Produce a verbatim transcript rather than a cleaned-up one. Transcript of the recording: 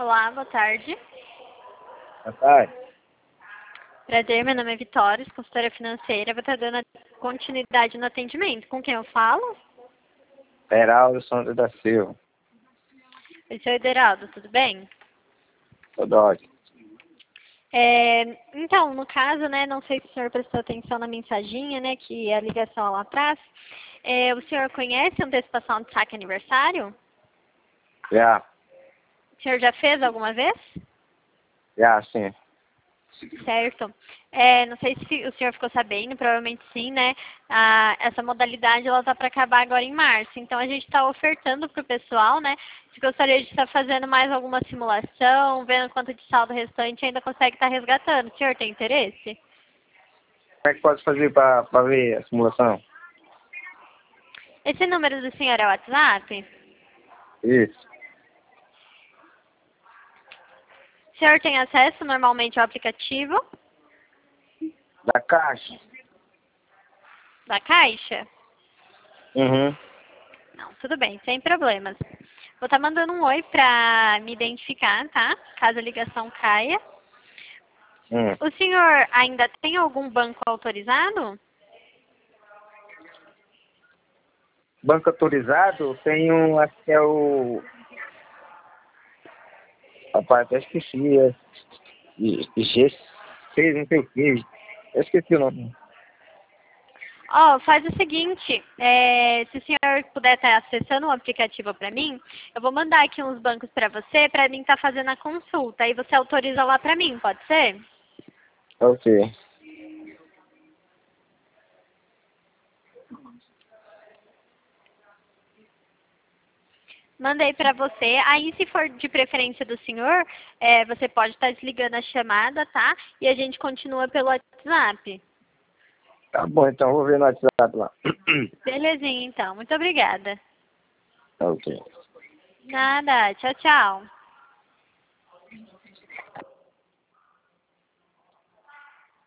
Olá, boa tarde. Boa tarde. Prazer, meu nome é Vitória, consultora financeira. Vou estar dando continuidade no atendimento. Com quem eu falo? Heraldo Santos da Silva. Oi, seu Ederaldo, tudo bem? Tudo ótimo. É, então, no caso, né, não sei se o senhor prestou atenção na mensaginha, né, que é a ligação lá atrás. É, o senhor conhece a antecipação de saque aniversário? Já, O senhor já fez alguma vez? já, sim. Certo. É, não sei se o senhor ficou sabendo, provavelmente sim, né? Ah, essa modalidade ela tá para acabar agora em março. Então a gente está ofertando para o pessoal, né? Se gostaria de estar fazendo mais alguma simulação, vendo quanto de saldo restante ainda consegue estar resgatando. O senhor tem interesse? Como é que pode fazer para ver a simulação? Esse número do senhor é o WhatsApp? Isso. O senhor tem acesso normalmente ao aplicativo Da Caixa? da Caixa? Uhum. Não, tudo bem, sem problemas. Vou estar mandando um oi para me identificar, tá? Caso a ligação caia. Hum. O senhor ainda tem algum banco autorizado? Banco autorizado tem um, acho que é o... Rapaz, até esqueci. É... G seis, não sei o que. Eu esqueci o nome. Ó, oh, faz o seguinte, é, se o senhor puder estar acessando o aplicativo para mim, eu vou mandar aqui uns bancos para você, para mim estar fazendo a consulta. Aí você autoriza lá para mim, pode ser? Ok. Mandei para você. Aí, se for de preferência do senhor, é, você pode estar desligando a chamada, tá? E a gente continua pelo WhatsApp. Tá bom, então vou ver no WhatsApp lá. Belezinha, então. Muito obrigada. Ok. Nada. Tchau, tchau.